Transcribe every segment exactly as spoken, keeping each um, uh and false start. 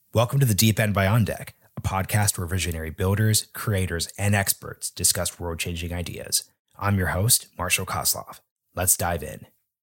Welcome to The Deep End by OnDeck, a podcast where visionary builders, creators, and experts discuss world-changing ideas. I'm your host, Marshall Kosloff. Let's dive in.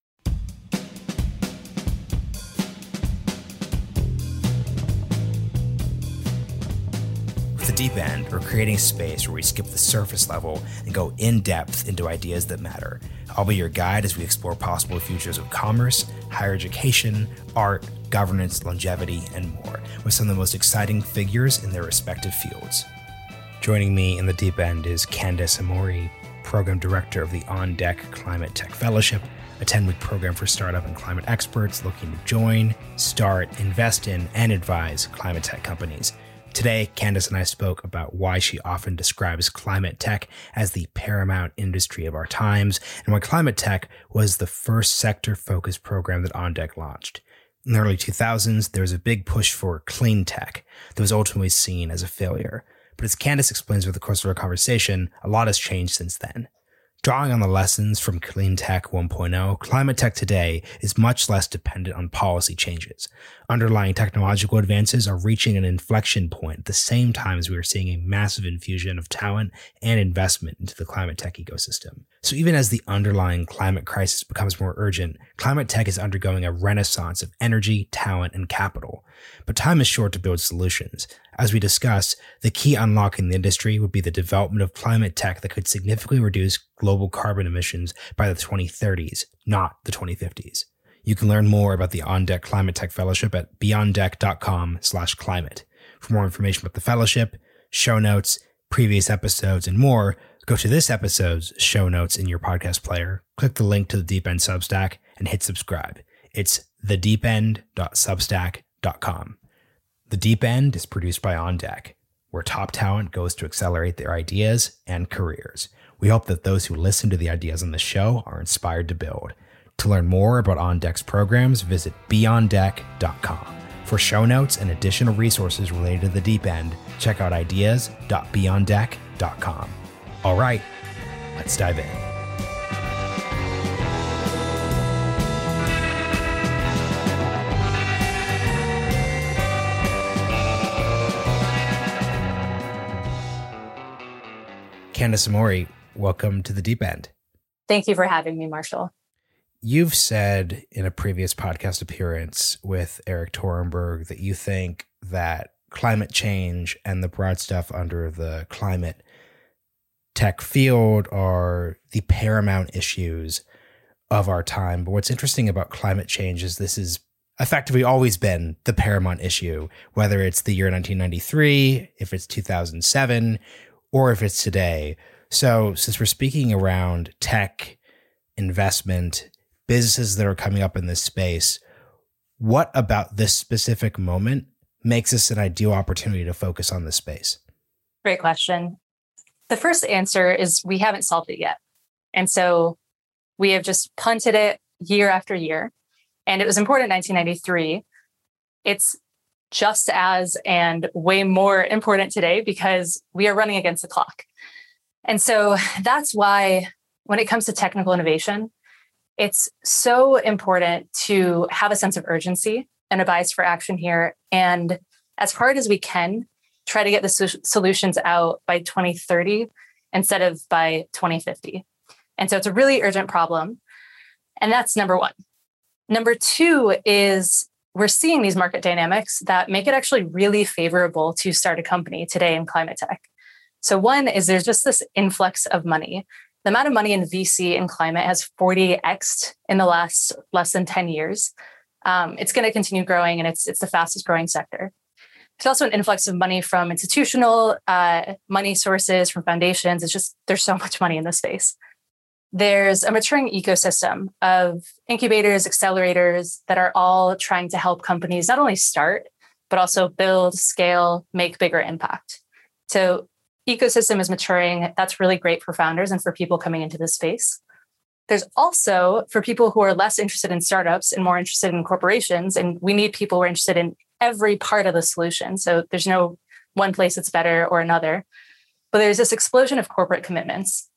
With The Deep End, we're creating a space where we skip the surface level and go in-depth into ideas that matter. I'll be your guide as we explore possible futures of commerce, higher education, art, governance, longevity, and more, with some of the most exciting figures in their respective fields. Joining me in The Deep End is Candace Amori, Program Director of the OnDeck Climate Tech Fellowship, a ten-week program for startup and climate experts looking to join, start, invest in, and advise climate tech companies. Today, Candace and I spoke about why she often describes climate tech as the paramount industry of our times, and why climate tech was the first sector-focused program that OnDeck launched. In the early two thousands, there was a big push for clean tech that was ultimately seen as a failure. But as Candace explains over the course of our conversation, a lot has changed since then. Drawing on the lessons from Clean Tech one point oh, climate tech today is much less dependent on policy changes. Underlying technological advances are reaching an inflection point at the same time as we are seeing a massive infusion of talent and investment into the climate tech ecosystem. So even as the underlying climate crisis becomes more urgent, climate tech is undergoing a renaissance of energy, talent, and capital. But time is short to build solutions. As we discuss, the key unlock in the industry would be the development of climate tech that could significantly reduce global carbon emissions by the twenty thirties, not the twenty fifties. You can learn more about the OnDeck Climate Tech Fellowship at beyonddeck.com slash climate. For more information about the fellowship, show notes, previous episodes, and more, go to this episode's show notes in your podcast player, click the link to the Deep End Substack, and hit subscribe. It's the deep end dot substack dot com. The Deep End is produced by OnDeck, where top talent goes to accelerate their ideas and careers. We hope that those who listen to the ideas on the show are inspired to build. To learn more about OnDeck's programs, visit beyond deck dot com. For show notes and additional resources related to the Deep End, check out ideas dot beyond deck dot com. All right, let's dive in. Candace Amori, welcome to the Deep End. Thank you for having me, Marshall. You've said in a previous podcast appearance with Eric Torenberg that you think that climate change and the broad stuff under the climate tech field are the paramount issues of our time. But what's interesting about climate change is this has effectively always been the paramount issue, whether it's the year nineteen ninety-three, if it's two thousand seven, or if it's today. So since we're speaking around tech, investment, businesses that are coming up in this space, what about this specific moment makes this an ideal opportunity to focus on this space? Great question. The first answer is we haven't solved it yet. And so we have just punted it year after year. And it was important in nineteen ninety-three. It's just as and way more important today because we are running against the clock. And so that's why when it comes to technical innovation, it's so important to have a sense of urgency and a bias for action here. And as hard as we can, try to get the so- solutions out by twenty thirty instead of by twenty fifty. And so it's a really urgent problem. And that's number one. Number two is we're seeing these market dynamics that make it actually really favorable to start a company today in climate tech. So one is there's just this influx of money. The amount of money in V C in climate has forty x'd in the last less than ten years. Um, it's going to continue growing, and it's it's the fastest growing sector. There's also an influx of money from institutional uh, money sources, from foundations. It's just, there's so much money in this space. There's a maturing ecosystem of incubators, accelerators that are all trying to help companies not only start, but also build, scale, make bigger impact. So ecosystem is maturing. That's really great for founders and for people coming into this space. There's also, for people who are less interested in startups and more interested in corporations, and we need people who are interested in every part of the solution. So there's no one place that's better or another. But there's this explosion of corporate commitments.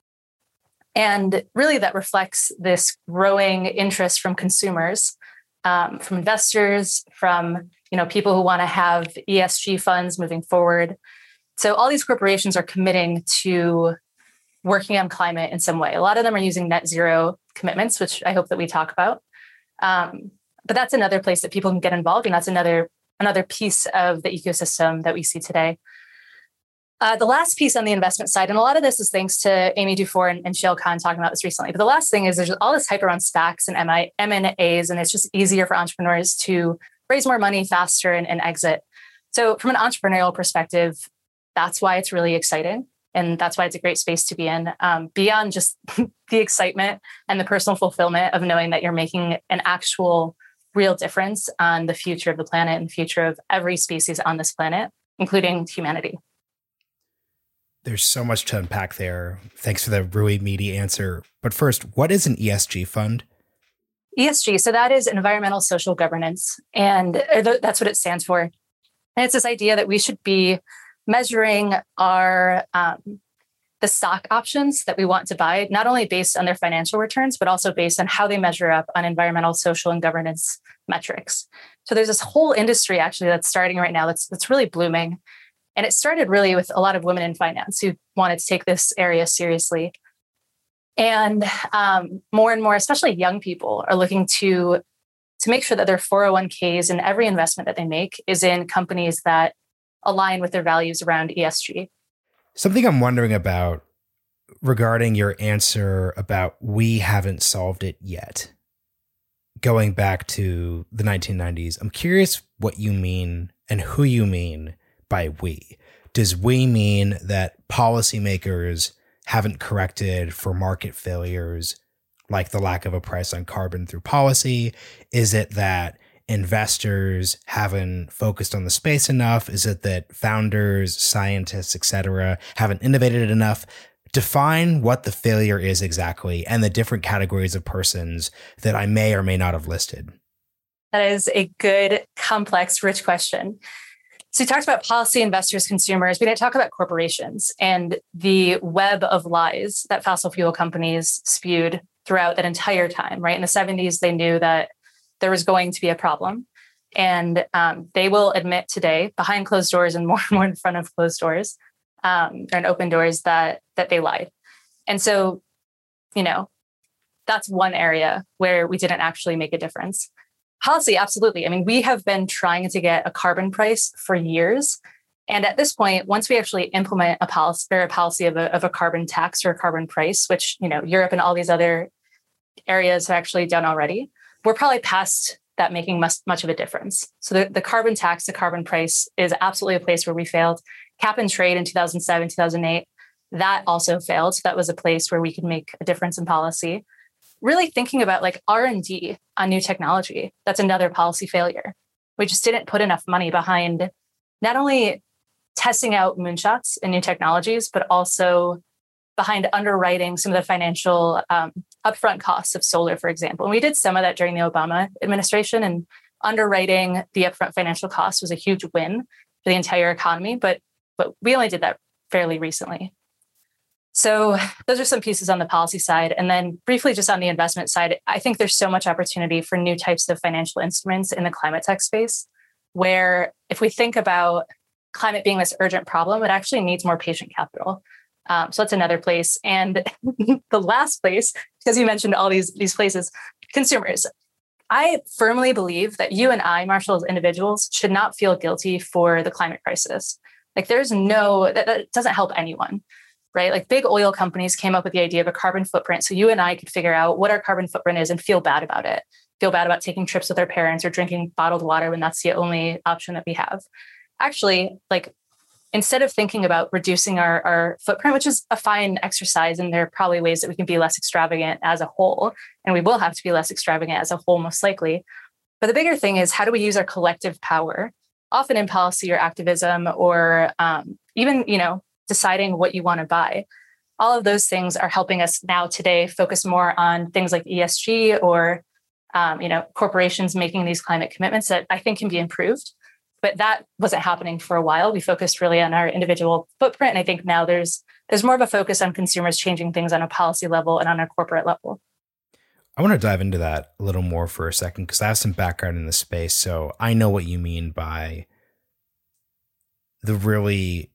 And really that reflects this growing interest from consumers, um, from investors, from you know, people who want to have E S G funds moving forward. So all these corporations are committing to working on climate in some way. A lot of them are using net zero commitments, which I hope that we talk about. Um, but that's another place that people can get involved, and that's another another piece of the ecosystem that we see today. Uh, the last piece on the investment side, and a lot of this is thanks to Amy Dufour and, and Shayle Kann talking about this recently, but the last thing is there's all this hype around SPACs and M and A's, and it's just easier for entrepreneurs to raise more money faster and, and exit. So from an entrepreneurial perspective, that's why it's really exciting. And that's why it's a great space to be in, um, beyond just the excitement and the personal fulfillment of knowing that you're making an actual real difference on the future of the planet and the future of every species on this planet, including humanity. There's so much to unpack there. Thanks for the really meaty answer. But first, what is an E S G fund? E S G, so that is environmental social governance. And that's what it stands for. And it's this idea that we should be measuring our um, the stock options that we want to buy, not only based on their financial returns, but also based on how they measure up on environmental, social, and governance metrics. So there's this whole industry actually that's starting right now that's, that's really blooming. And it started really with a lot of women in finance who wanted to take this area seriously. And um, more and more, especially young people, are looking to, to make sure that their four oh one k's and every investment that they make is in companies that align with their values around E S G. Something I'm wondering about regarding your answer about we haven't solved it yet, going back to the nineteen nineties, I'm curious what you mean and who you mean by we. Does we mean that policymakers haven't corrected for market failures like the lack of a price on carbon through policy? Is it that investors haven't focused on the space enough? Is it that founders, scientists, et cetera, haven't innovated enough? Define what the failure is exactly and the different categories of persons that I may or may not have listed. That is a good, complex, rich question. So we talked about policy, investors, consumers. We didn't talk about corporations and the web of lies that fossil fuel companies spewed throughout that entire time, right? In the seventies, they knew that there was going to be a problem. And um, they will admit today, behind closed doors and more and more in front of closed doors, um, and open doors, that that they lied. And so, you know, that's one area where we didn't actually make a difference. Policy, absolutely. I mean, we have been trying to get a carbon price for years. And at this point, once we actually implement a policy or a policy of a, of a carbon tax or a carbon price, which, you know, Europe and all these other areas have actually done already, we're probably past that making much, much of a difference. So the, the carbon tax, the carbon price is absolutely a place where we failed. Cap and trade in two thousand seven, two thousand eight, that also failed. So that was a place where we could make a difference in policy. Really thinking about like R and D on new technology, that's another policy failure. We just didn't put enough money behind not only testing out moonshots and new technologies, but also behind underwriting some of the financial um, upfront costs of solar, for example. And we did some of that during the Obama administration, and underwriting the upfront financial cost was a huge win for the entire economy, but, but we only did that fairly recently. So those are some pieces on the policy side. And then briefly, just on the investment side, I think there's so much opportunity for new types of financial instruments in the climate tech space, where if we think about climate being this urgent problem, it actually needs more patient capital. Um, so that's another place. And the last place, because you mentioned all these, these places, consumers. I firmly believe that you and I, Marshall, as individuals, should not feel guilty for the climate crisis. Like there's no, that, that doesn't help anyone. Right? Like big oil companies came up with the idea of a carbon footprint. So you and I could figure out what our carbon footprint is and feel bad about it. Feel bad about taking trips with our parents or drinking bottled water when that's the only option that we have. Actually, like instead of thinking about reducing our, our footprint, which is a fine exercise, and there are probably ways that we can be less extravagant as a whole, and we will have to be less extravagant as a whole, most likely. But the bigger thing is, how do we use our collective power, often in policy or activism, or um, even, you know, deciding what you want to buy. All of those things are helping us now today focus more on things like E S G or, um, you know, corporations making these climate commitments that I think can be improved. But that wasn't happening for a while. We focused really on our individual footprint. And I think now there's there's more of a focus on consumers changing things on a policy level and on a corporate level. I want to dive into that a little more for a second because I have some background in the space. So I know what you mean by the really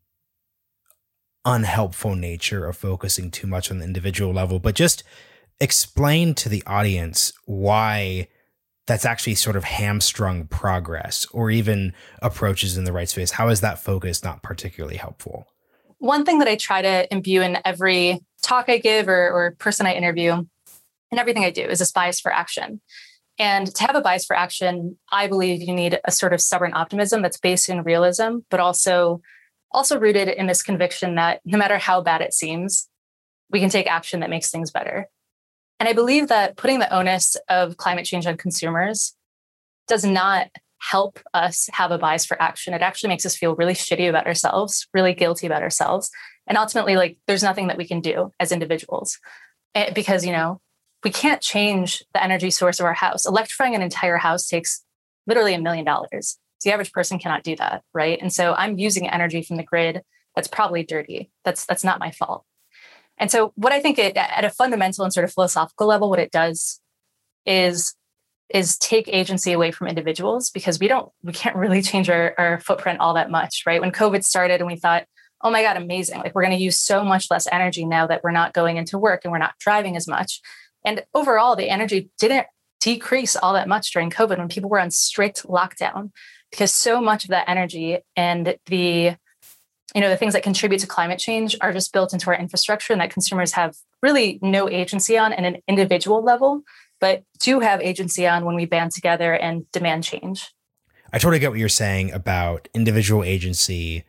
unhelpful nature of focusing too much on the individual level, but just explain to the audience why that's actually sort of hamstrung progress or even approaches in the right space. How is that focus not particularly helpful? One thing that I try to imbue in every talk I give or, or person I interview and everything I do is this bias for action. And to have a bias for action, I believe you need a sort of stubborn optimism that's based in realism, but also, also rooted in this conviction that no matter how bad it seems, we can take action that makes things better. And I believe that putting the onus of climate change on consumers does not help us have a bias for action. It actually makes us feel really shitty about ourselves, really guilty about ourselves. And ultimately, like, there's nothing that we can do as individuals because, you know, we can't change the energy source of our house. Electrifying an entire house takes literally a million dollars. The average person cannot do that, right? And so I'm using energy from the grid that's probably dirty. That's that's not my fault. And so what I think it, at a fundamental and sort of philosophical level, what it does is, is take agency away from individuals because we don't, we can't really change our, our footprint all that much, right? When COVID started and we thought, oh my God, amazing. Like we're going to use so much less energy now that we're not going into work and we're not driving as much. And overall, the energy didn't decrease all that much during COVID when people were on strict lockdown because so much of that energy and the you know, the things that contribute to climate change are just built into our infrastructure and that consumers have really no agency on at an individual level, but do have agency on when we band together and demand change. I totally get what you're saying about individual agency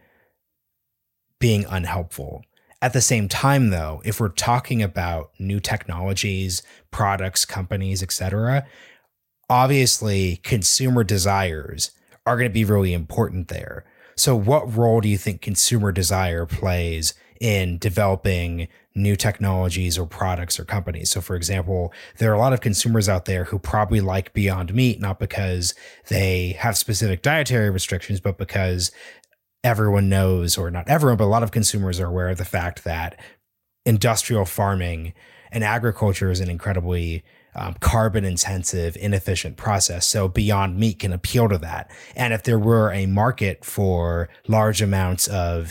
being unhelpful. At the same time, though, if we're talking about new technologies, products, companies, et cetera, obviously consumer desires are going to be really important there. So what role do you think consumer desire plays in developing new technologies or products or companies? So for example, there are a lot of consumers out there who probably like Beyond Meat, not because they have specific dietary restrictions, but because everyone knows, or not everyone, but a lot of consumers are aware of the fact that industrial farming and agriculture is an incredibly Um, carbon intensive, inefficient process. So Beyond Meat can appeal to that. And if there were a market for large amounts of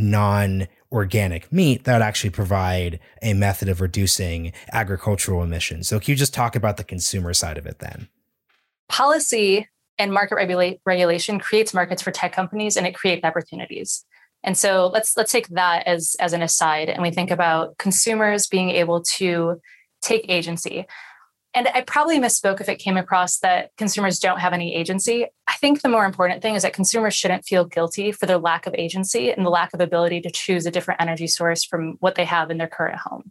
non-organic meat, that would actually provide a method of reducing agricultural emissions. So can you just talk about the consumer side of it then? Policy and market regula- regulation creates markets for tech companies and it creates opportunities. And so let's let's take that as, as an aside and we think about consumers being able to take agency. And I probably misspoke if it came across that consumers don't have any agency. I think the more important thing is that consumers shouldn't feel guilty for their lack of agency and the lack of ability to choose a different energy source from what they have in their current home.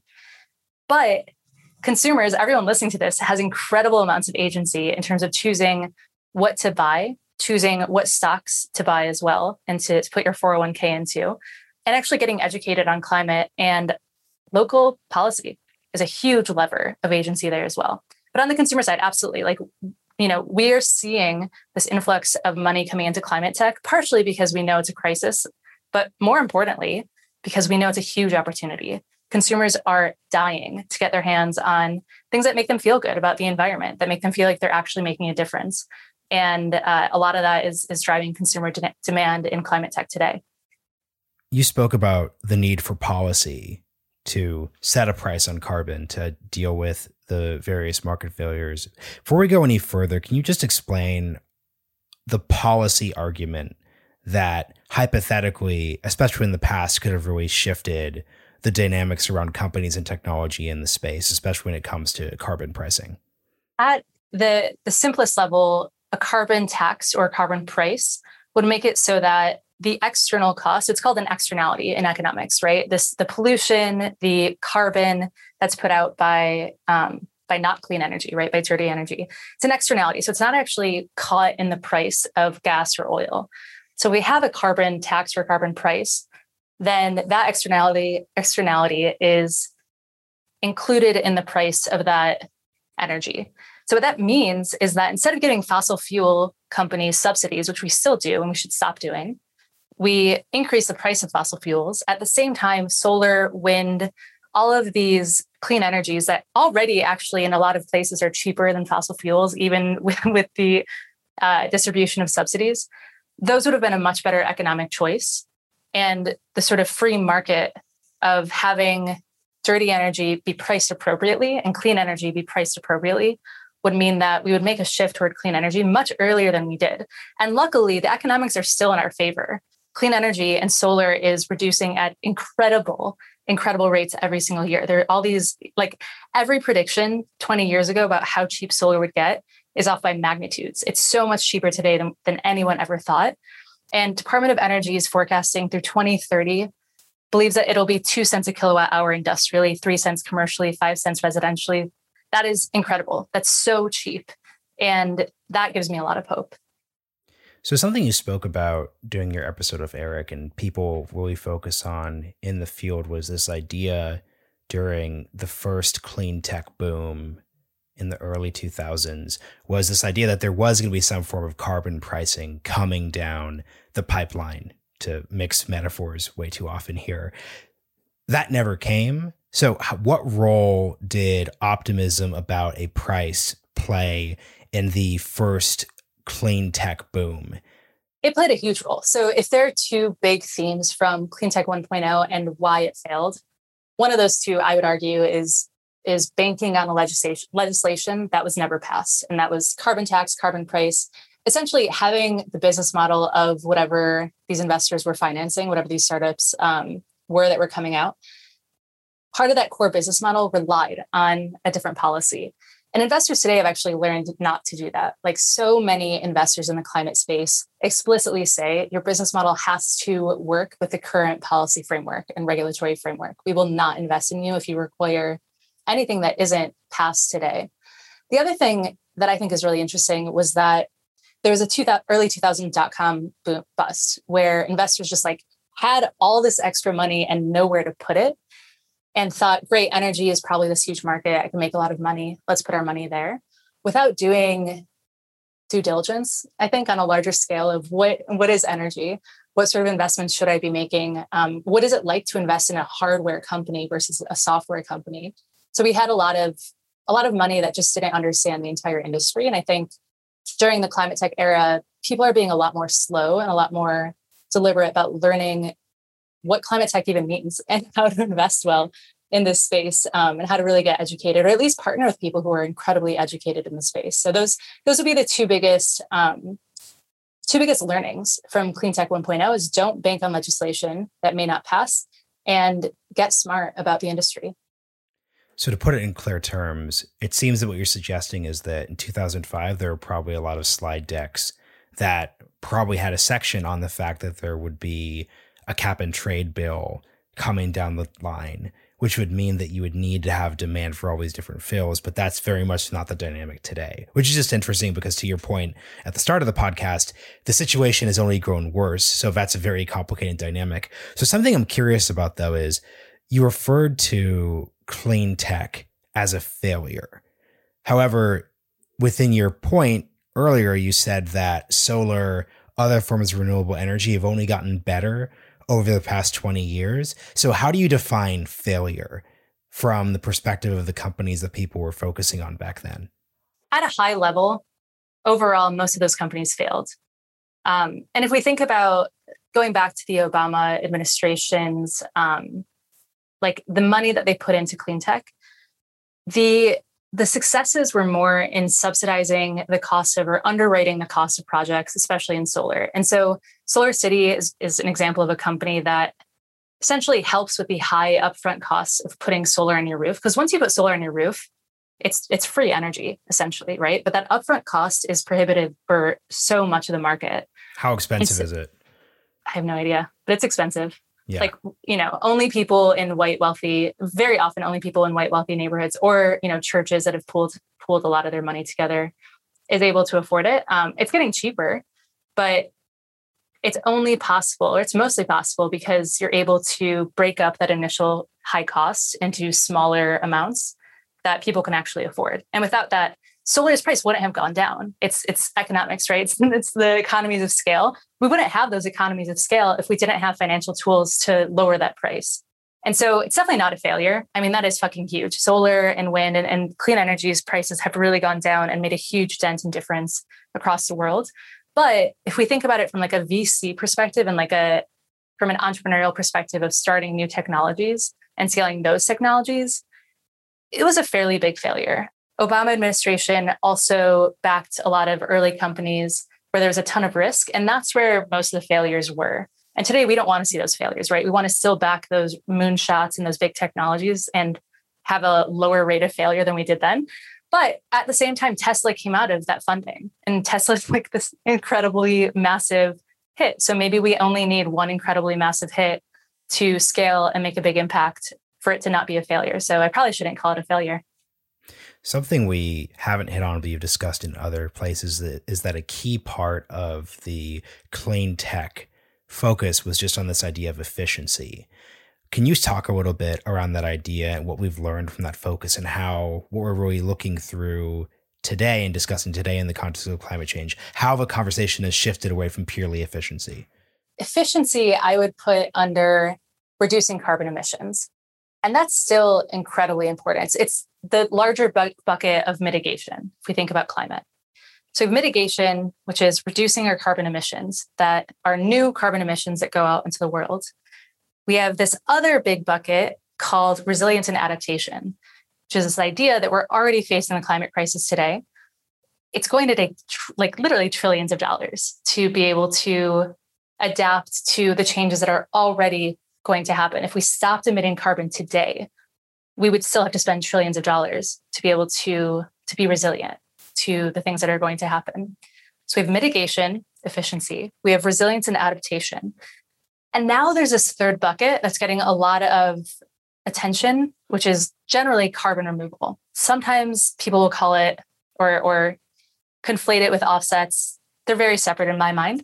But consumers, everyone listening to this, has incredible amounts of agency in terms of choosing what to buy, choosing what stocks to buy as well, and to, to put your four oh one k into, and actually getting educated on climate and local policy is a huge lever of agency there as well. But on the consumer side, absolutely. Like, you know, we are seeing this influx of money coming into climate tech, partially because we know it's a crisis, but more importantly, because we know it's a huge opportunity. Consumers are dying to get their hands on things that make them feel good about the environment, that make them feel like they're actually making a difference. And uh, a lot of that is, is driving consumer de- demand in climate tech today. You spoke about the need for policy to set a price on carbon to deal with the various market failures. Before we go any further, can you just explain the policy argument that hypothetically, especially in the past, could have really shifted the dynamics around companies and technology in the space, especially when it comes to carbon pricing? At the, the simplest level, a carbon tax or a carbon price would make it so that the external cost, it's called an externality in economics, right? This, the pollution, the carbon that's put out by, um, by not clean energy, right? By dirty energy. It's an externality. So it's not actually caught in the price of gas or oil. So we have a carbon tax or carbon price, then that externality, externality is included in the price of that energy. So what that means is that instead of giving fossil fuel companies subsidies, which we still do and we should stop doing, we increase the price of fossil fuels. At the same time, solar, wind, all of these clean energies that already actually in a lot of places are cheaper than fossil fuels, even with, with the uh, distribution of subsidies, those would have been a much better economic choice. And the sort of free market of having dirty energy be priced appropriately and clean energy be priced appropriately would mean that we would make a shift toward clean energy much earlier than we did. And luckily, the economics are still in our favor. Clean energy and solar is reducing at incredible, incredible rates every single year. There are all these, like every prediction twenty years ago about how cheap solar would get is off by magnitudes. It's so much cheaper today than, than anyone ever thought. And Department of Energy is forecasting through twenty thirty, believes that it'll be two cents a kilowatt hour industrially, three cents commercially, five cents residentially. That is incredible. That's so cheap. And that gives me a lot of hope. So something you spoke about during your episode of Eric and people really focus on in the field was this idea during the first clean tech boom in the early two thousands was this idea that there was going to be some form of carbon pricing coming down the pipeline, to mix metaphors way too often here. That never came. So what role did optimism about a price play in the first clean tech boom? It played a huge role. So if there are two big themes from Clean Tech one point oh and why it failed, one of those two, I would argue, is is banking on a legislation legislation that was never passed. And that was carbon tax, carbon price, essentially having the business model of whatever these investors were financing, whatever these startups um, were that were coming out. Part of that core business model relied on a different policy. And investors today have actually learned not to do that. Like so many investors in the climate space explicitly say your business model has to work with the current policy framework and regulatory framework. We will not invest in you if you require anything that isn't passed today. The other thing that I think is really interesting was that there was a two thousand, early two thousand dot-com boom bust where investors just like had all this extra money and nowhere to put it and thought, great, energy is probably this huge market. I can make a lot of money. Let's put our money there without doing due diligence, I think, on a larger scale of what, what is energy? What sort of investments should I be making? Um, what is it like to invest in a hardware company versus a software company? So we had a lot of a lot of money that just didn't understand the entire industry. And I think during the climate tech era, people are being a lot more slow and a lot more deliberate about learning what climate tech even means and how to invest well in this space, um, and how to really get educated, or at least partner with people who are incredibly educated in the space. So those those would be the two biggest um, two biggest learnings from Clean Tech one point oh is don't bank on legislation that may not pass and get smart about the industry. So to put it in clear terms, it seems that what you're suggesting is that in two thousand five, there were probably a lot of slide decks that probably had a section on the fact that there would be a cap and trade bill coming down the line, which would mean that you would need to have demand for all these different fills. But that's very much not the dynamic today, which is just interesting because to your point at the start of the podcast, the situation has only grown worse. So that's a very complicated dynamic. So something I'm curious about, though, is you referred to clean tech as a failure. However, within your point earlier, you said that solar, other forms of renewable energy have only gotten better over the past twenty years. So how do you define failure from the perspective of the companies that people were focusing on back then? At a high level, overall, most of those companies failed. Um, and if we think about going back to the Obama administration's, um, like the money that they put into clean tech, the the successes were more in subsidizing the cost of or underwriting the cost of projects, especially in solar. And so SolarCity is, is an example of a company that essentially helps with the high upfront costs of putting solar on your roof. Because once you put solar on your roof, it's it's free energy, essentially, right? But that upfront cost is prohibitive for so much of the market. How expensive so, is it? I have no idea, but it's expensive. Yeah. Like, you know, only people in white, wealthy, very often only people in white, wealthy neighborhoods or, you know, churches that have pooled, pooled a lot of their money together is able to afford it. Um, it's getting cheaper, but it's only possible, or it's mostly possible because you're able to break up that initial high cost into smaller amounts that people can actually afford. And without that, solar's price wouldn't have gone down. It's it's economics, right? It's, it's the economies of scale. We wouldn't have those economies of scale if we didn't have financial tools to lower that price. And so it's definitely not a failure. I mean, that is fucking huge. Solar and wind and, and clean energies prices have really gone down and made a huge dent and difference across the world. But if we think about it from like a V C perspective and like a from an entrepreneurial perspective of starting new technologies and scaling those technologies, it was a fairly big failure. Obama administration also backed a lot of early companies where there was a ton of risk. And that's where most of the failures were. And today we don't want to see those failures, right? We want to still back those moonshots and those big technologies and have a lower rate of failure than we did then. But at the same time, Tesla came out of that funding and Tesla's like this incredibly massive hit. So maybe we only need one incredibly massive hit to scale and make a big impact for it to not be a failure. So I probably shouldn't call it a failure. Something we haven't hit on, but you've discussed in other places, that is that a key part of the clean tech focus was just on this idea of efficiency. Can you talk a little bit around that idea and what we've learned from that focus and how what we're really looking through today and discussing today in the context of climate change, how the conversation has shifted away from purely efficiency? Efficiency, I would put under reducing carbon emissions. And that's still incredibly important. It's, it's the larger bu- bucket of mitigation, if we think about climate. So mitigation, which is reducing our carbon emissions, that are new carbon emissions that go out into the world. We have this other big bucket called resilience and adaptation, which is this idea that we're already facing the climate crisis today. It's going to take tr- like literally trillions of dollars to be able to adapt to the changes that are already going to happen. If we stopped emitting carbon today, we would still have to spend trillions of dollars to be able to, to be resilient to the things that are going to happen. So we have mitigation, efficiency, we have resilience and adaptation. And now there's this third bucket that's getting a lot of attention, which is generally carbon removal. Sometimes people will call it or, or conflate it with offsets. They're very separate in my mind.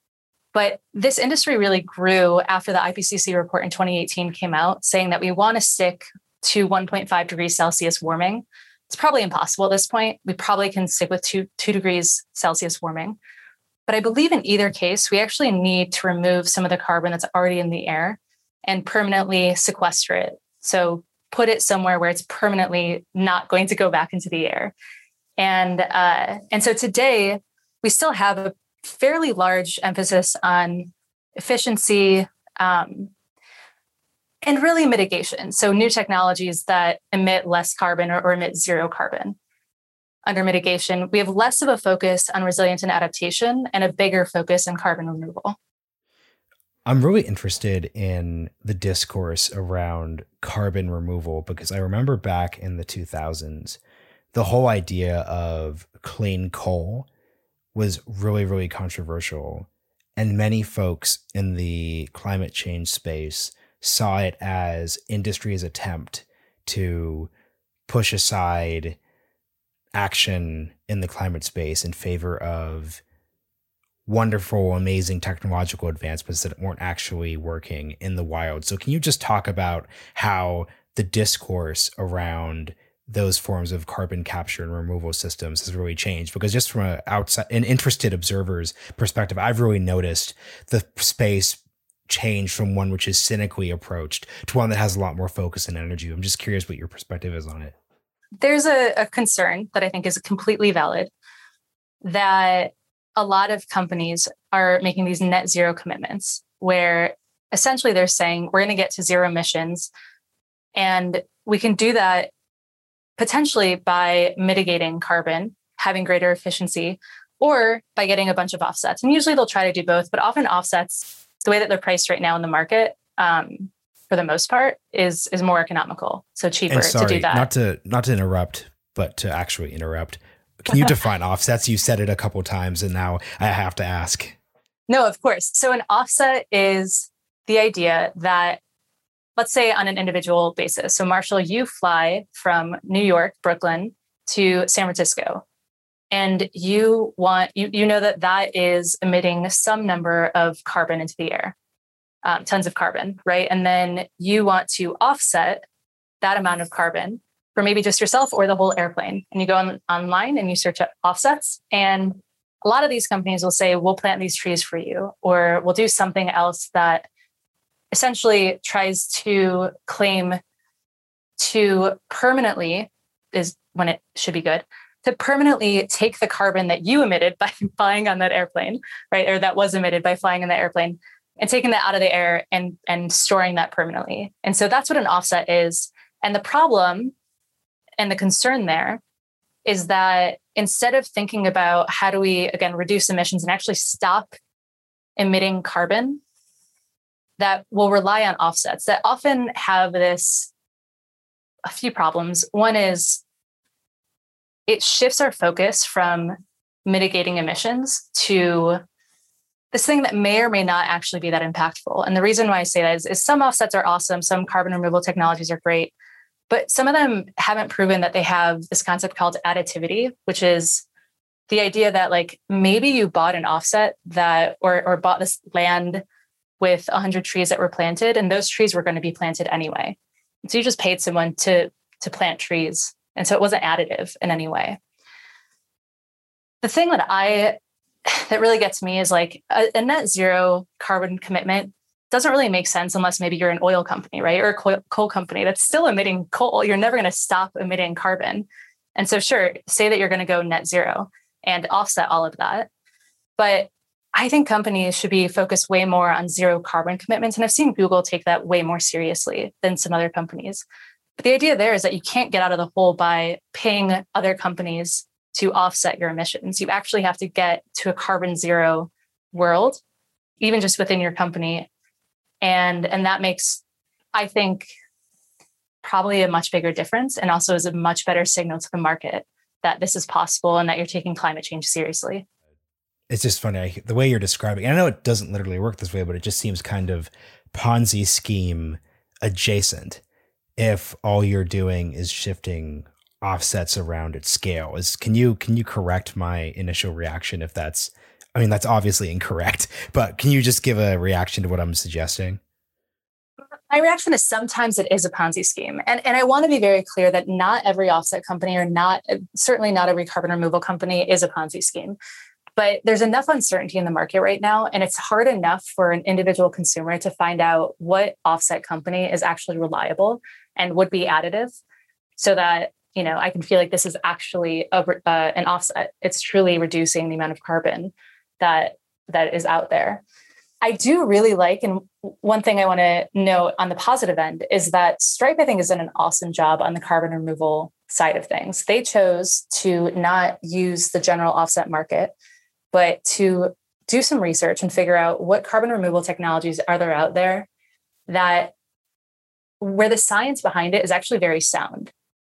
But this industry really grew after the I P C C report in twenty eighteen came out, saying that we want to stick to one point five degrees Celsius warming. It's probably impossible at this point. We probably can stick with two, two degrees Celsius warming. But I believe in either case, we actually need to remove some of the carbon that's already in the air and permanently sequester it. So put it somewhere where it's permanently not going to go back into the air. And, uh, and so today, we still have a fairly large emphasis on efficiency um, and really mitigation. So new technologies that emit less carbon or, or emit zero carbon. Under mitigation, we have less of a focus on resilience and adaptation and a bigger focus on carbon removal. I'm really interested in the discourse around carbon removal because I remember back in the two thousands, the whole idea of clean coal was really, really controversial. And many folks in the climate change space saw it as industry's attempt to push aside action in the climate space in favor of wonderful, amazing technological advancements that weren't actually working in the wild. So can you just talk about how the discourse around those forms of carbon capture and removal systems has really changed? Because just from an outside, an interested observer's perspective, I've really noticed the space change from one which is cynically approached to one that has a lot more focus and energy. I'm just curious what your perspective is on it. There's a, a concern that I think is completely valid that a lot of companies are making these net zero commitments where essentially they're saying we're going to get to zero emissions. And we can do that potentially by mitigating carbon, having greater efficiency, or by getting a bunch of offsets. And usually they'll try to do both, but often offsets, the way that they're priced right now in the market, um, for the most part, is is more economical, so cheaper and sorry, to do that. Not to not to interrupt, but to actually interrupt. Can you define offsets? You said it a couple of times, and now I have to ask. No, of course. So an offset is the idea that, let's say on an individual basis. So Marshall, you fly from New York, Brooklyn to San Francisco, and you want you you know that that is emitting some number of carbon into the air. Um, tons of carbon, right? And then you want to offset that amount of carbon for maybe just yourself or the whole airplane. And you go on, online and you search up offsets. And a lot of these companies will say, we'll plant these trees for you, or we'll do something else that essentially tries to claim to permanently, is when it should be good, to permanently take the carbon that you emitted by flying on that airplane, right? Or that was emitted by flying in that airplane, and taking that out of the air and, and storing that permanently. And so that's what an offset is. And the problem and the concern there is that instead of thinking about how do we, again, reduce emissions and actually stop emitting carbon, that will rely on offsets that often have this, a few problems. One is it shifts our focus from mitigating emissions to this thing that may or may not actually be that impactful. And the reason why I say that is, is some offsets are awesome. Some carbon removal technologies are great, but some of them haven't proven that they have this concept called additivity, which is the idea that like maybe you bought an offset that, or, or bought this land with one hundred trees that were planted, and those trees were going to be planted anyway. So you just paid someone to, to plant trees. And so it wasn't additive in any way. The thing that I, that really gets me is like a, a net zero carbon commitment doesn't really make sense unless maybe you're an oil company, right? Or a coal, coal company that's still emitting coal. You're never going to stop emitting carbon. And so sure, say that you're going to go net zero and offset all of that. But I think companies should be focused way more on zero carbon commitments. And I've seen Google take that way more seriously than some other companies. But the idea there is that you can't get out of the hole by paying other companies to offset your emissions. You actually have to get to a carbon zero world, even just within your company. And, and that makes, I think, probably a much bigger difference, and also is a much better signal to the market that this is possible and that you're taking climate change seriously. It's just funny, I, the way you're describing it. I know it doesn't literally work this way, but it just seems kind of Ponzi scheme adjacent. If all you're doing is shifting offsets around at scale, is can you can you correct my initial reaction if that's, I mean, that's obviously incorrect, but can you just give a reaction to what I'm suggesting? My reaction is sometimes it is a Ponzi scheme. And, and I want to be very clear that not every offset company, or not, certainly not every carbon removal company, is a Ponzi scheme. But there's enough uncertainty in the market right now, and it's hard enough for an individual consumer to find out what offset company is actually reliable and would be additive, so that, you know, I can feel like this is actually a, uh, an offset. It's truly reducing the amount of carbon that that is out there. I do really like, and one thing I want to note on the positive end is that Stripe, I think, has done an awesome job on the carbon removal side of things. They chose to not use the general offset market, but to do some research and figure out what carbon removal technologies are there out there that where the science behind it is actually very sound.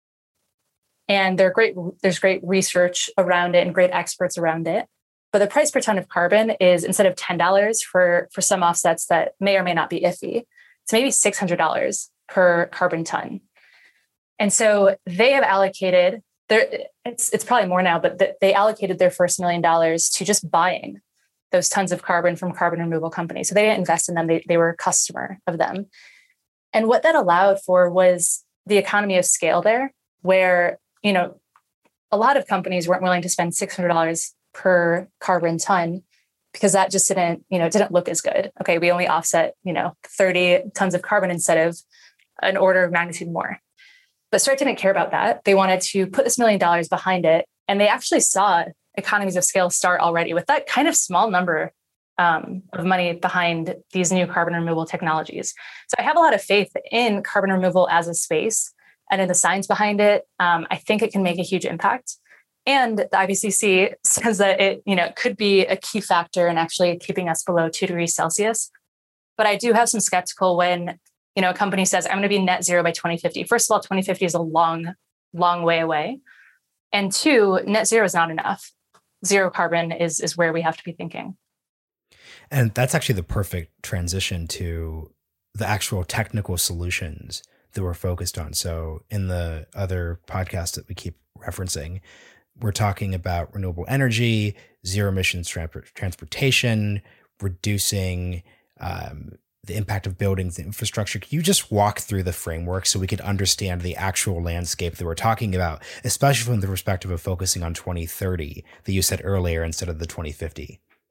And there are great, there's great research around it and great experts around it. But the price per ton of carbon is, instead of ten dollars for, for some offsets that may or may not be iffy, it's maybe six hundred dollars per carbon ton. And so they have allocated, it's, it's probably more now, but they allocated their first million dollars to just buying those tons of carbon from carbon removal companies. So they didn't invest in them. They, they were a customer of them. And what that allowed for was the economy of scale there, where, you know, a lot of companies weren't willing to spend six hundred dollars per carbon ton because that just didn't, you know, didn't look as good. Okay, we only offset, you know, thirty tons of carbon instead of an order of magnitude more. But Stripe didn't care about that. They wanted to put this million dollars behind it. And they actually saw economies of scale start already with that kind of small number um, of money behind these new carbon removal technologies. So I have a lot of faith in carbon removal as a space and in the science behind it. Um, I think it can make a huge impact. And the I P C C says that it, you know, could be a key factor in actually keeping us below two degrees Celsius. But I do have some skeptical when, you know, a company says, I'm going to be net zero by twenty fifty. First of all, twenty fifty is a long, long way away. And two, net zero is not enough. Zero carbon is, is where we have to be thinking. And that's actually the perfect transition to the actual technical solutions that we're focused on. So in the other podcast that we keep referencing, we're talking about renewable energy, zero emissions tra- transportation, reducing um, the impact of buildings and infrastructure. Can you just walk through the framework so we could understand the actual landscape that we're talking about, especially from the perspective of focusing on twenty thirty that you said earlier instead of the twenty fifty?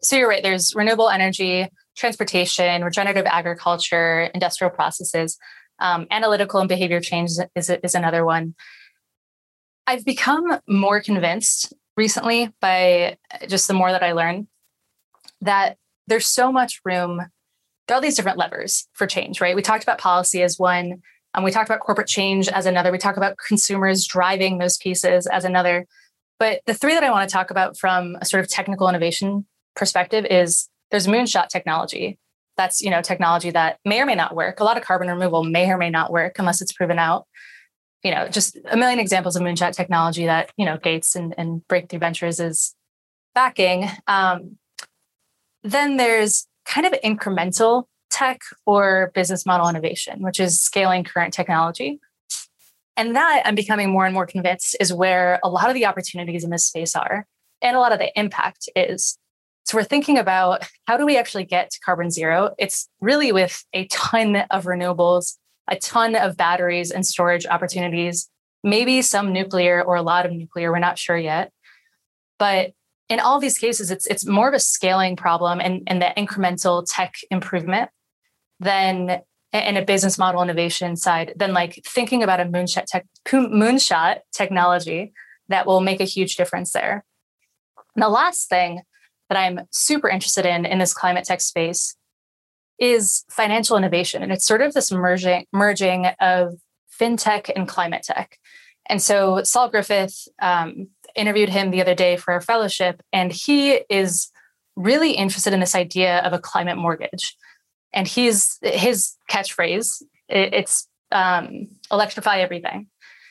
so you're right. There's renewable energy, transportation, regenerative agriculture, industrial processes, um, analytical and behavior change is, is another one. I've become more convinced recently by just the more that I learn that there's so much room. There are all these different levers for change, right? We talked about policy as one. Um, we talked about corporate change as another. We talk about consumers driving those pieces as another. But the three that I want to talk about from a sort of technical innovation perspective is there's moonshot technology. That's, you know, technology that may or may not work. A lot of carbon removal may or may not work unless it's proven out. You know, just a million examples of moonshot technology that, you know, Gates and, and Breakthrough Ventures is backing. Um, then there's kind of incremental tech or business model innovation, which is scaling current technology. And that, I'm becoming more and more convinced, is where a lot of the opportunities in this space are, and a lot of the impact is. So we're thinking about how do we actually get to carbon zero? It's really with a ton of renewables, a ton of batteries and storage opportunities, maybe some nuclear or a lot of nuclear. We're not sure yet. But in all these cases, it's it's more of a scaling problem and, and the incremental tech improvement than in a business model innovation side than like thinking about a moonshot tech, moonshot technology that will make a huge difference there. And the last thing that I'm super interested in in this climate tech space is financial innovation. And it's sort of this merging, merging of fintech and climate tech. And so Saul Griffith, um, interviewed him the other day for our fellowship, and he is really interested in this idea of a climate mortgage. And he's his catchphrase, it's um, electrify everything.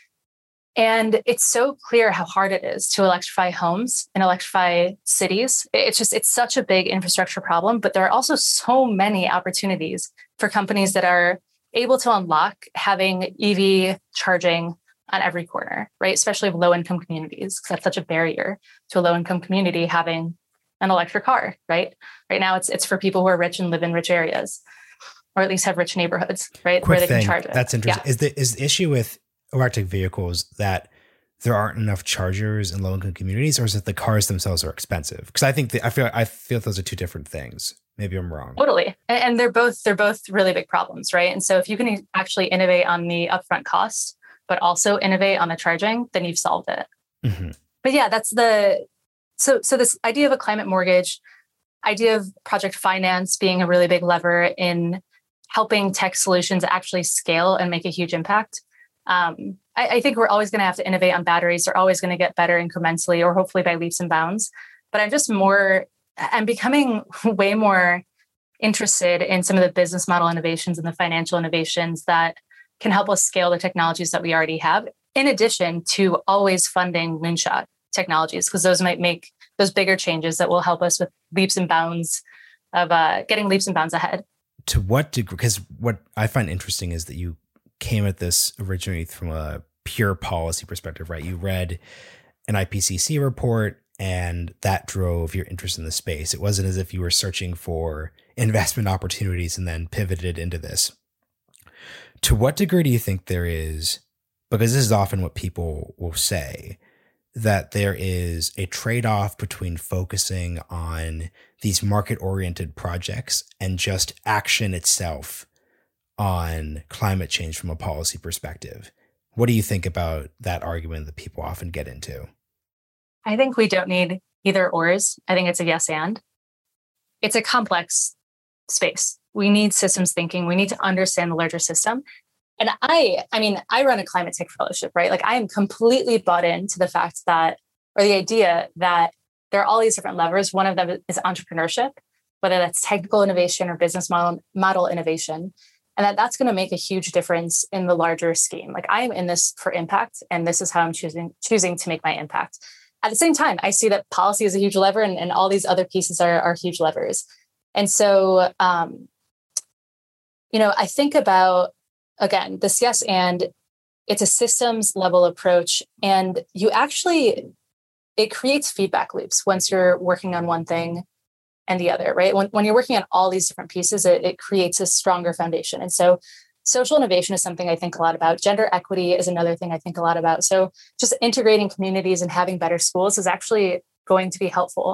And it's so clear how hard it is to electrify homes and electrify cities. It's just, it's such a big infrastructure problem, but there are also so many opportunities for companies that are able to unlock having E V charging on every corner, right? Especially of low-income communities, because that's such a barrier to a low-income community having an electric car, right? Right now, it's it's for people who are rich and live in rich areas, or at least have rich neighborhoods, right? Quick where they thing, can charge it. That's interesting. Yeah. Is the is the issue with electric vehicles that there aren't enough chargers in low-income communities, or is it the cars themselves are expensive? Because I think the, I feel I feel those are two different things. Maybe I'm wrong. Totally, and, and they're both they're both really big problems, right? And so if you can actually innovate on the upfront cost, but also innovate on the charging, then you've solved it. Mm-hmm. But yeah, that's the so so this idea of a climate mortgage, idea of project finance being a really big lever in helping tech solutions actually scale and make a huge impact. Um, I, I think we're always going to have to innovate on batteries. They're always going to get better incrementally, or hopefully by leaps and bounds. But I'm just more, I'm becoming way more interested in some of the business model innovations and the financial innovations that can help us scale the technologies that we already have, in addition to always funding moonshot technologies, because those might make those bigger changes that will help us with leaps and bounds of uh, getting leaps and bounds ahead. To what degree? Because what I find interesting is that you came at this originally from a pure policy perspective, right? You read an I P C C report and that drove your interest in the space. It wasn't as if you were searching for investment opportunities and then pivoted into this. To what degree do you think there is, because this is often what people will say, that there is a trade-off between focusing on these market-oriented projects and just action itself on climate change from a policy perspective? What do you think about that argument that people often get into? I think we don't need either ors. I think it's a yes and. It's a complex space. We need systems thinking. We need to understand the larger system. And I, I mean, I run a climate tech fellowship, right? Like I am completely bought into the fact that, or the idea that there are all these different levers. One of them is entrepreneurship, whether that's technical innovation or business model, model innovation. And that that's going to make a huge difference in the larger scheme. Like I am in this for impact, and this is how I'm choosing, choosing to make my impact. At the same time, I see that policy is a huge lever, and, and all these other pieces are, are huge levers. And so, um, you know, I think about, again, this yes and, it's a systems level approach. And you actually, it creates feedback loops once you're working on one thing and the other, right? When, when you're working on all these different pieces, it, it creates a stronger foundation. And so social innovation is something I think a lot about. Gender equity is another thing I think a lot about. So just integrating communities and having better schools is actually going to be helpful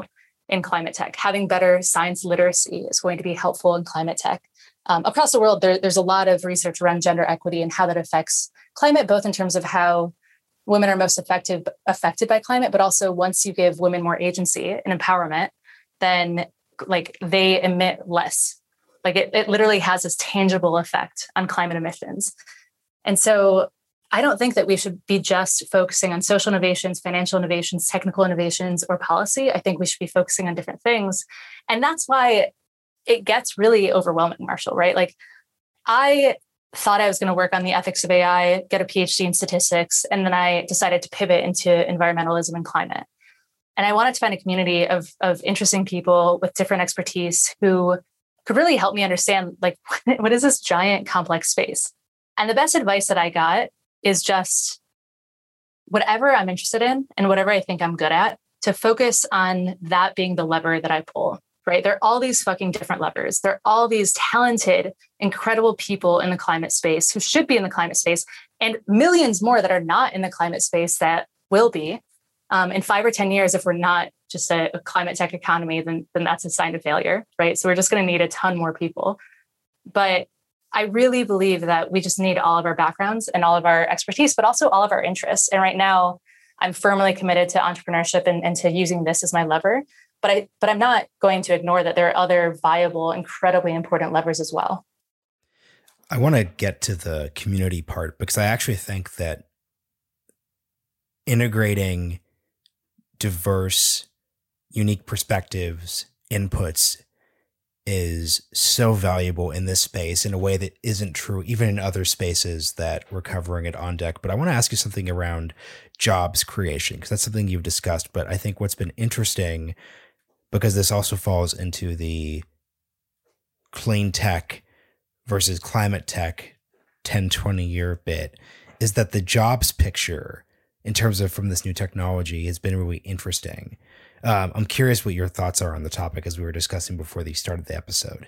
in climate tech. Having better science literacy is going to be helpful in climate tech. Um, across the world, there, there's a lot of research around gender equity and how that affects climate, both in terms of how women are most effective, affected by climate, but also once you give women more agency and empowerment, then like they emit less. Like it, it literally has this tangible effect on climate emissions. And so I don't think that we should be just focusing on social innovations, financial innovations, technical innovations, or policy. I think we should be focusing on different things. And that's why it gets really overwhelming, Marshall, right? Like I thought I was going to work on the ethics of A I, get a PhD in statistics, and then I decided to pivot into environmentalism and climate. And I wanted to find a community of, of interesting people with different expertise who could really help me understand, like, what is this giant complex space? And the best advice that I got is just whatever I'm interested in and whatever I think I'm good at, to focus on that being the lever that I pull, right? There are all these fucking different levers. There are all these talented, incredible people in the climate space who should be in the climate space, and millions more that are not in the climate space that will be. Um, in five or ten years, if we're not just a, a climate tech economy, then, then that's a sign of failure, right? So we're just going to need a ton more people. But I really believe that we just need all of our backgrounds and all of our expertise, but also all of our interests. And right now, I'm firmly committed to entrepreneurship and, and to using this as my lever. But I, but I'm not going to ignore that there are other viable, incredibly important levers as well. I want to get to the community part because I actually think that integrating diverse, unique perspectives, inputs is so valuable in this space in a way that isn't true even in other spaces that we're covering it On Deck. But I want to ask you something around jobs creation, because that's something you've discussed. But I think what's been interesting, because this also falls into the clean tech versus climate tech ten, twenty year bit, is that the jobs picture in terms of from this new technology has been really interesting. Um, I'm curious what your thoughts are on the topic as we were discussing before the start of the episode.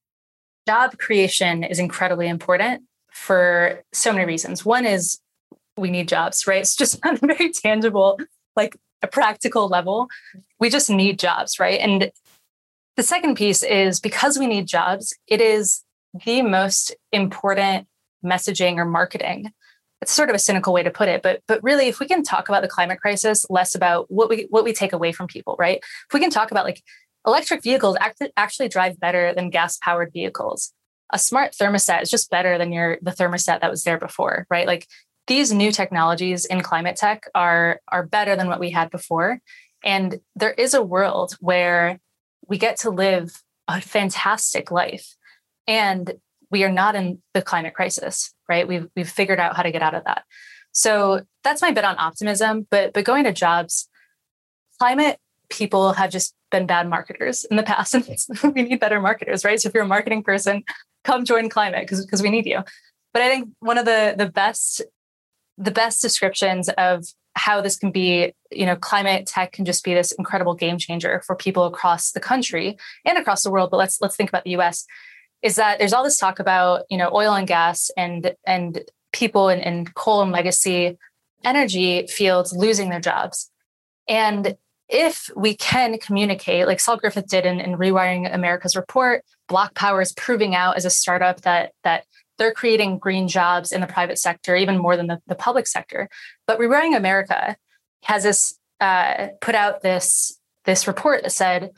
Job creation is incredibly important for so many reasons. One is we need jobs, right? It's just on a very tangible, like a practical level. We just need jobs, right? And the second piece is because we need jobs, it is the most important messaging or marketing. It's sort of a cynical way to put it, but but really, if we can talk about the climate crisis, less about what we what we take away from people, right? If we can talk about like electric vehicles act, actually drive better than gas-powered vehicles. A smart thermostat is just better than your the thermostat that was there before, right? Like these new technologies in climate tech are are better than what we had before, and there is a world where we get to live a fantastic life, and we are not in the climate crisis, right? We've we've figured out how to get out of that. So that's my bit on optimism. But but going to jobs, climate people have just been bad marketers in the past, and we need better marketers, right? So if you're a marketing person, come join climate because because we need you. But I think one of the the best the best descriptions of how this can be, you know, climate tech can just be this incredible game changer for people across the country and across the world. But let's let's think about the U S is that there's all this talk about, you know, oil and gas and and people in, in coal and legacy energy fields losing their jobs. And if we can communicate, like Saul Griffith did in, in Rewiring America's report, Block Power is proving out as a startup that that they're creating green jobs in the private sector, even more than the, the public sector. But Rewiring America has this uh, put out this this report that said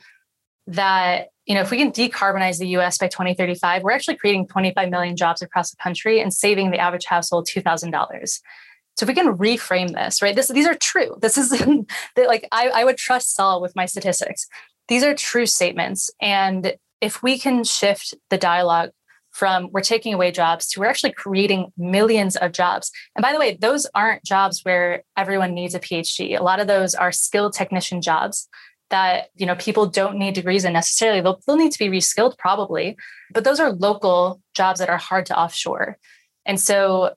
that, you know, if we can decarbonize the U S by twenty thirty-five, we're actually creating twenty-five million jobs across the country and saving the average household two thousand dollars. So if we can reframe this, right? This, these are true. This is like, I, I would trust Saul with my statistics. These are true statements. And if we can shift the dialogue from we're taking away jobs to we're actually creating millions of jobs. And by the way, those aren't jobs where everyone needs a PhD. A lot of those are skilled technician jobs that, you know, people don't need degrees in necessarily. They'll, they'll need to be reskilled probably, but those are local jobs that are hard to offshore. And so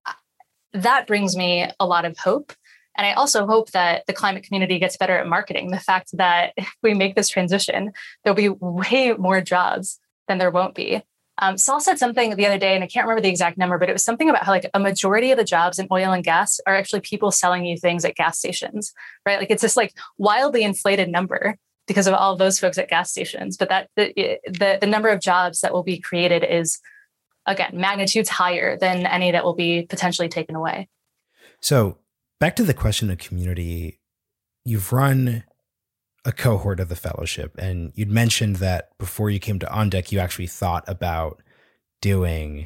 that brings me a lot of hope. And I also hope that the climate community gets better at marketing. The fact that if we make this transition, there'll be way more jobs than there won't be. Um, Saul said something the other day, and I can't remember the exact number, but it was something about how like a majority of the jobs in oil and gas are actually people selling you things at gas stations, right? Like it's this like wildly inflated number. because of all of those folks at gas stations. But that the, the, the number of jobs that will be created is, again, magnitudes higher than any that will be potentially taken away. So back to the question of community, you've run a cohort of the fellowship, and you'd mentioned that before you came to OnDeck, you actually thought about doing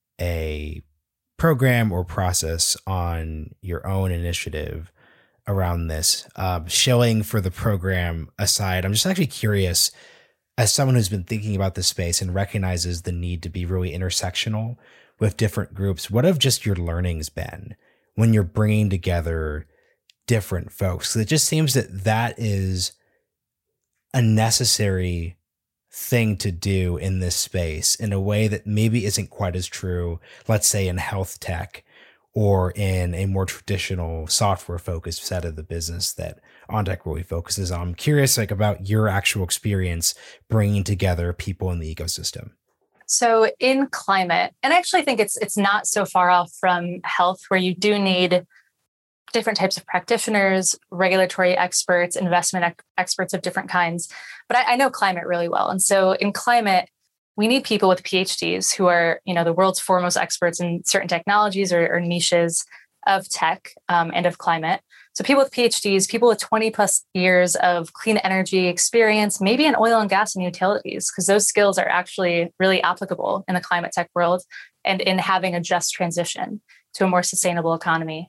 a program or process on your own initiative around this. Um, shilling for the program aside, I'm just actually curious, as someone who's been thinking about this space and recognizes the need to be really intersectional with different groups, what have just your learnings been when you're bringing together different folks? It just seems that that is a necessary thing to do in this space in a way that maybe isn't quite as true, let's say, in health tech or in a more traditional software focused set of the business that OnDeck really focuses on. I'm curious like about your actual experience bringing together people in the ecosystem. So in climate, and I actually think it's it's not so far off from health, where you do need different types of practitioners, regulatory experts, investment ex- experts of different kinds. But I, I know climate really well. And so in climate, we need people with PhDs who are, you know, the world's foremost experts in certain technologies or, or niches of tech um, and of climate. So people with PhDs, people with twenty plus years of clean energy experience, maybe in oil and gas and utilities, because those skills are actually really applicable in the climate tech world and in having a just transition to a more sustainable economy.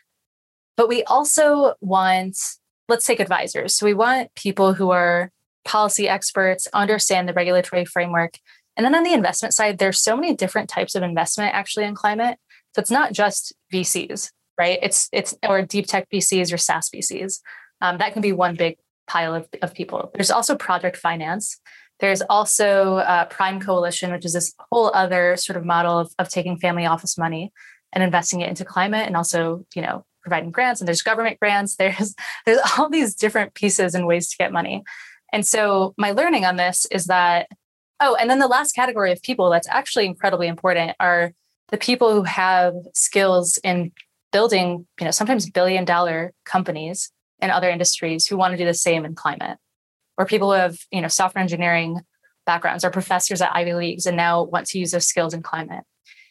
But we also want, let's take advisors. So we want people who are policy experts, understand the regulatory framework. And then on the investment side, there's so many different types of investment actually in climate. So it's not just V Cs, right? It's it's or deep tech V Cs or SaaS V Cs. Um, that can be one big pile of, of people. There's also project finance. There's also uh, Prime Coalition, which is this whole other sort of model of, of taking family office money and investing it into climate, and also, you know, providing grants. And there's government grants. There's there's all these different pieces and ways to get money. And so my learning on this is that, oh, and then the last category of people that's actually incredibly important are the people who have skills in building, you know, sometimes billion dollar companies in other industries who want to do the same in climate, or people who have, you know, software engineering backgrounds or professors at Ivy Leagues and now want to use those skills in climate.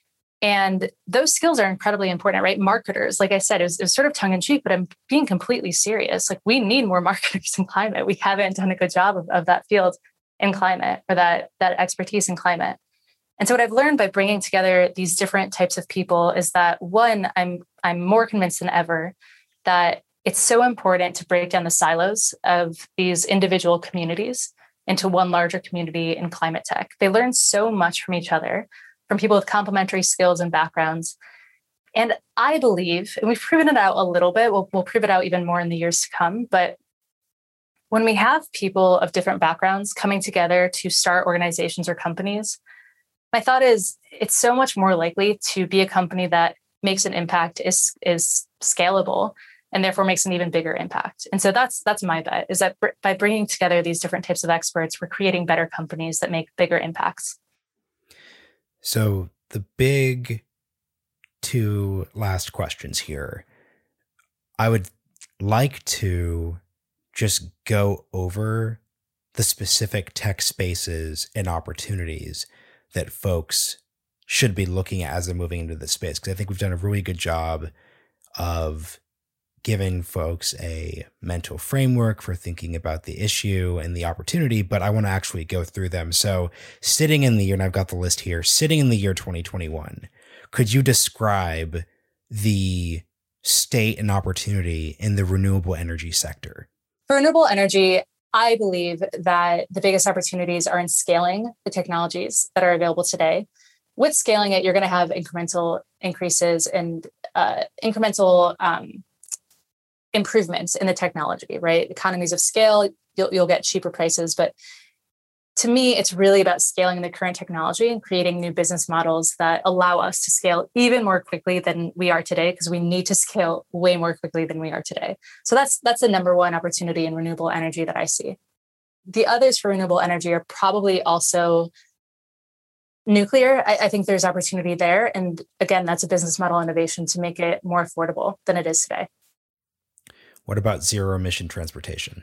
And those skills are incredibly important, right? Marketers, like I said, it was, it was sort of tongue in cheek, but I'm being completely serious. Like, we need more marketers in climate. We haven't done a good job of, of that field in climate, or that, that expertise in climate. And so what I've learned by bringing together these different types of people is that, one, I'm, I'm more convinced than ever that it's so important to break down the silos of these individual communities into one larger community in climate tech. They learn so much from each other, from people with complementary skills and backgrounds. And I believe, and we've proven it out a little bit, we'll, we'll prove it out even more in the years to come, but when we have people of different backgrounds coming together to start organizations or companies, my thought is it's so much more likely to be a company that makes an impact, is, is scalable, and therefore makes an even bigger impact. And so that's that's my bet, is that br- by bringing together these different types of experts, we're creating better companies that make bigger impacts. So the big two last questions here, I would like to just go over the specific tech spaces and opportunities that folks should be looking at as they're moving into this space. Because I think we've done a really good job of giving folks a mental framework for thinking about the issue and the opportunity, but I want to actually go through them. So sitting in the year, and I've got the list here, sitting in the year twenty twenty-one, could you describe the state and opportunity in the renewable energy sector? For renewable energy, I believe that the biggest opportunities are in scaling the technologies that are available today. With scaling it, you're going to have incremental increases and uh, incremental um, improvements in the technology, right? Economies of scale, you'll, you'll get cheaper prices. But to me, it's really about scaling the current technology and creating new business models that allow us to scale even more quickly than we are today, because we need to scale way more quickly than we are today. So that's that's the number one opportunity in renewable energy that I see. The others for renewable energy are probably also nuclear. I, I think there's opportunity there. And again, that's a business model innovation to make it more affordable than it is today. What about zero emission transportation?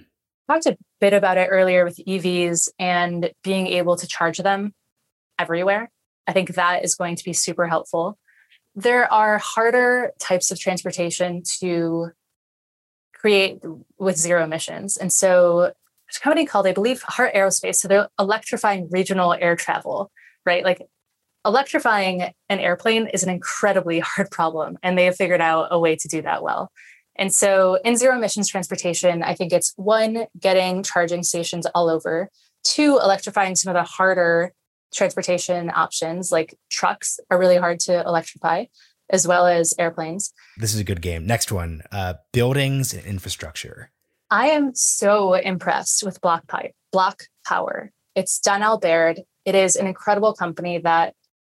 talked a bit about it earlier with E Vs and being able to charge them everywhere. I think that is going to be super helpful. There are harder types of transportation to create with zero emissions. And so there's a company called, I believe, Heart Aerospace. So they're electrifying regional air travel, right? Like electrifying an airplane is an incredibly hard problem. And they have figured out a way to do that well. And so in zero emissions transportation, I think it's one, getting charging stations all over, two, electrifying some of the harder transportation options, like trucks are really hard to electrify, as well as airplanes. This is a good game. Next one, uh, buildings and infrastructure. I am so impressed with Block, Pi- Block Power. It's Donnell Baird. It is an incredible company that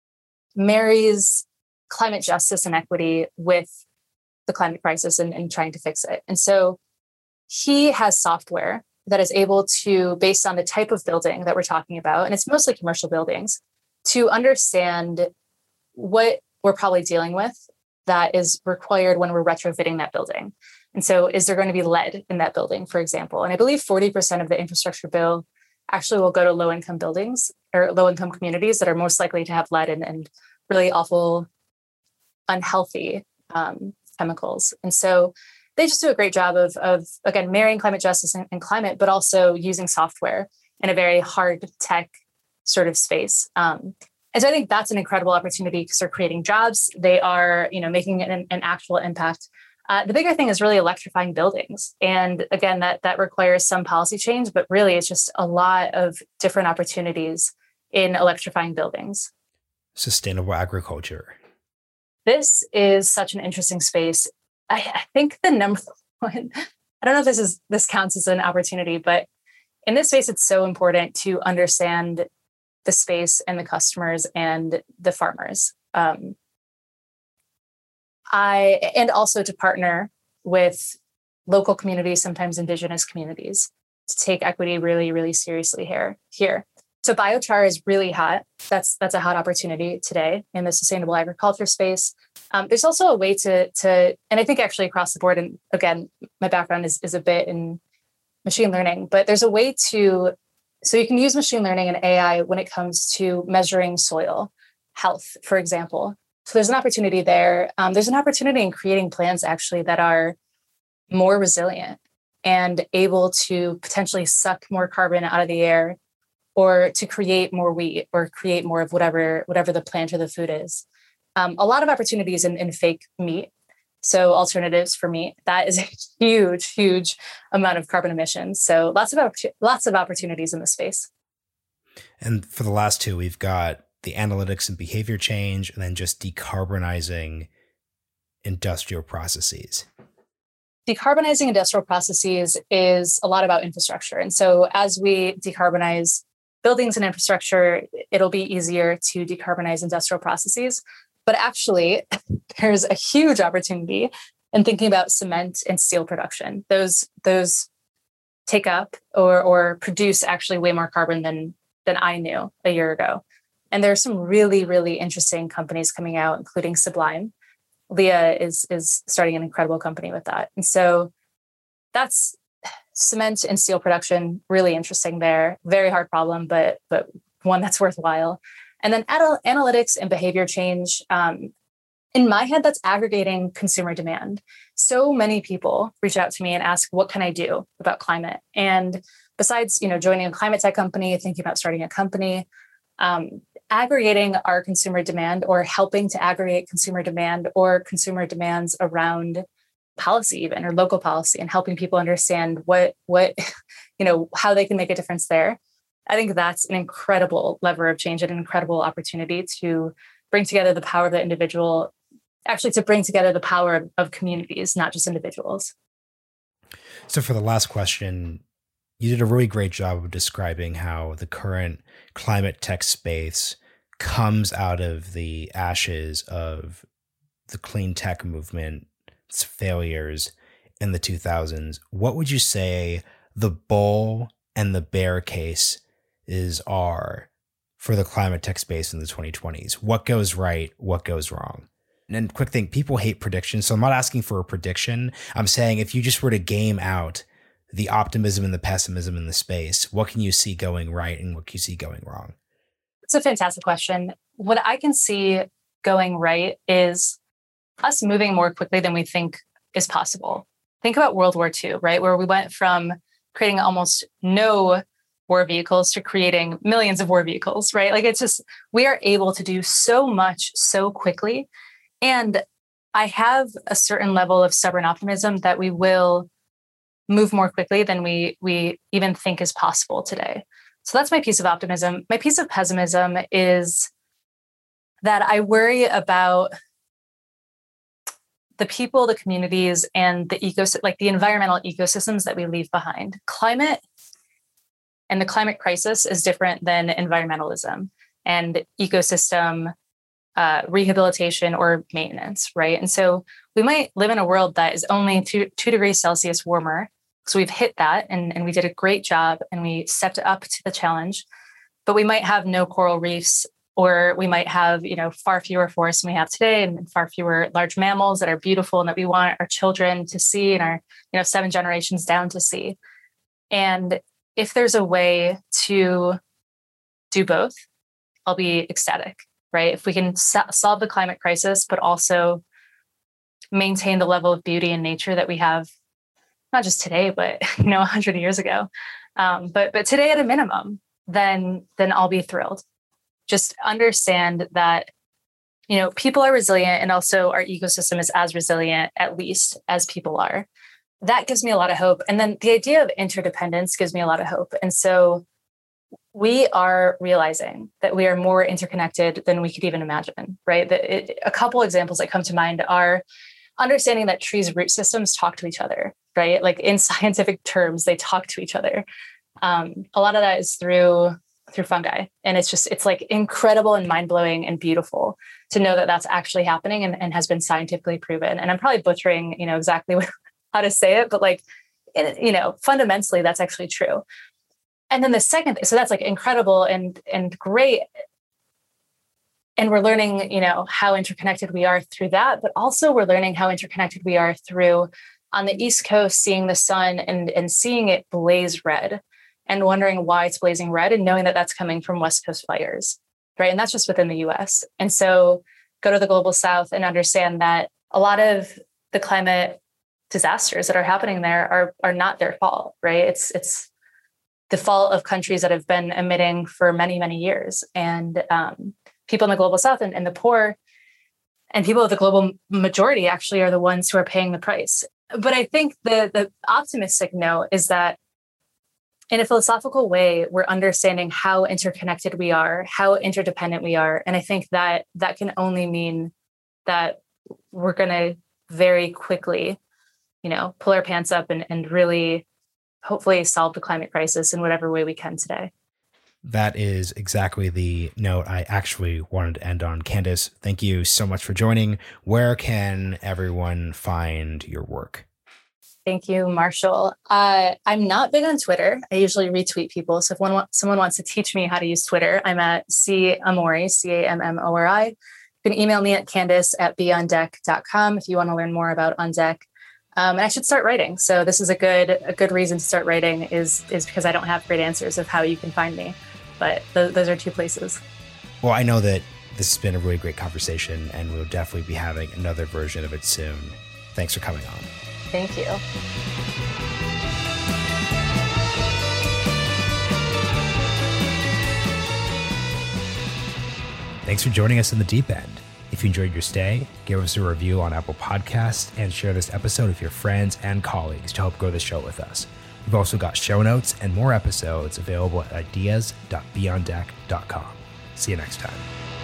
marries climate justice and equity with the climate crisis and, and trying to fix it. And so he has software that is able to, based on the type of building that we're talking about, and it's mostly commercial buildings, to understand what we're probably dealing with that is required when we're retrofitting that building. And so is there going to be lead in that building, for example? And I believe forty percent of the infrastructure bill actually will go to low-income buildings or low-income communities that are most likely to have lead and, and really awful, unhealthy um, chemicals. And so they just do a great job of, of again, marrying climate justice and, and climate, but also using software in a very hard tech sort of space. Um, and so I think that's an incredible opportunity because they're creating jobs. They are, you know, making an, an actual impact. Uh, the bigger thing is really electrifying buildings. And again, that, that requires some policy change, but really it's just a lot of different opportunities in electrifying buildings. Sustainable agriculture. This is such an interesting space. I, I think the number one, I don't know if this is this counts as an opportunity, but in this space, it's so important to understand the space and the customers and the farmers. Um, I and also to partner with local communities, sometimes indigenous communities, to take equity really, really seriously here. Here, so biochar is really hot. That's that's a hot opportunity today in the sustainable agriculture space. Um, there's also a way to to, and I think actually across the board. And again, my background is is a bit in machine learning, but there's a way to, so you can use machine learning and A I when it comes to measuring soil health, for example. So there's an opportunity there. Um, there's an opportunity in creating plants actually that are more resilient and able to potentially suck more carbon out of the air, or to create more wheat or create more of whatever whatever the plant or the food is. Um, a lot of opportunities in, in fake meat. So alternatives for meat, that is a huge, huge amount of carbon emissions. So lots of lots of opportunities in this space. And for the last two, we've got the analytics and behavior change, and then just decarbonizing industrial processes. Decarbonizing industrial processes is a lot about infrastructure. And so as we decarbonize buildings and infrastructure, it'll be easier to decarbonize industrial processes. But actually, there's a huge opportunity in thinking about cement and steel production. Those those take up or or produce actually way more carbon than than I knew a year ago. And there are some really, really interesting companies coming out, including Sublime. Leah is is starting an incredible company with that. And so that's cement and steel production, really interesting there. Very hard problem, but but one that's worthwhile. And then anal- analytics and behavior change. Um, in my head, that's aggregating consumer demand. So many people reach out to me and ask, what can I do about climate? And besides, you know, joining a climate tech company, thinking about starting a company, um, aggregating our consumer demand or helping to aggregate consumer demand or consumer demands around policy even or local policy and helping people understand what, what, you know, how they can make a difference there. I think that's an incredible lever of change and an incredible opportunity to bring together the power of the individual, actually to bring together the power of, of communities, not just individuals. So for the last question, you did a really great job of describing how the current climate tech space comes out of the ashes of the clean tech movement's failures in the two thousands. What would you say the bull and the bear case is are for the climate tech space in the twenty twenties? What goes right? What goes wrong? And quick thing, people hate predictions. So I'm not asking for a prediction. I'm saying if you just were to game out the optimism and the pessimism in the space, what can you see going right and what can you see going wrong? It's a fantastic question. What I can see going right is us moving more quickly than we think is possible. Think about World War Two, right? Where we went from creating almost no war vehicles to creating millions of war vehicles, right? Like it's just, we are able to do so much so quickly. And I have a certain level of stubborn optimism that we will move more quickly than we we even think is possible today. So that's my piece of optimism. My piece of pessimism is that I worry about the people, the communities, and the ecosystem, like the environmental ecosystems that we leave behind. Climate and the climate crisis is different than environmentalism and ecosystem uh, rehabilitation or maintenance, right? And so we might live in a world that is only two, two degrees Celsius warmer. So we've hit that and, and we did a great job and we stepped up to the challenge, but we might have no coral reefs, or we might have, you know, far fewer forests than we have today and far fewer large mammals that are beautiful and that we want our children to see and our, you know, seven generations down to see. And if there's a way to do both, I'll be ecstatic, right? If we can so- solve the climate crisis, but also maintain the level of beauty and nature that we have, not just today, but, you know, a hundred years ago. Um, but but today at a minimum, then then I'll be thrilled. Just understand that, you know, people are resilient and also our ecosystem is as resilient, at least, as people are. That gives me a lot of hope. And then the idea of interdependence gives me a lot of hope. And so we are realizing that we are more interconnected than we could even imagine, right? That it, a couple examples that come to mind are understanding that trees' root systems talk to each other, right? Like in scientific terms, they talk to each other. Um, a lot of that is through through fungi. And it's just, it's like incredible and mind-blowing and beautiful to know that that's actually happening and, and has been scientifically proven. And I'm probably butchering, you know, exactly what, how to say it, but like, it, you know, fundamentally, that's actually true. And then the second, so that's like incredible and, and great. And we're learning, you know, how interconnected we are through that, but also we're learning how interconnected we are through on the East Coast, seeing the sun and, and seeing it blaze red and wondering why it's blazing red and knowing that that's coming from West Coast fires, right? And that's just within the U S. And so go to the global South and understand that a lot of the climate disasters that are happening there are, are not their fault, right? It's, it's the fault of countries that have been emitting for many, many years. And um, people in the global South and, and the poor and people of the global majority actually are the ones who are paying the price. But I think the, the optimistic note is that in a philosophical way, we're understanding how interconnected we are, how interdependent we are. And I think that that can only mean that we're going to very quickly, you know, pull our pants up and, and really hopefully solve the climate crisis in whatever way we can today. That is exactly the note I actually wanted to end on. Candace, thank you so much for joining. Where can everyone find your work? Thank you, Marshall. Uh, I'm not big on Twitter. I usually retweet people. So if one, someone wants to teach me how to use Twitter, I'm at C Ammori, C A M M O R I. You can email me at candace at be on deck dot com if you want to learn more about On Deck. Um, and I should start writing. So this is a good a good reason to start writing is, is because I don't have great answers of how you can find me. But th- those are two places. Well, I know that this has been a really great conversation, and we'll definitely be having another version of it soon. Thanks for coming on. Thank you. Thanks for joining us in the deep end. If you enjoyed your stay, give us a review on Apple Podcasts and share this episode with your friends and colleagues to help grow the show with us. We've also got show notes and more episodes available at ideas dot be on deck dot com. See you next time.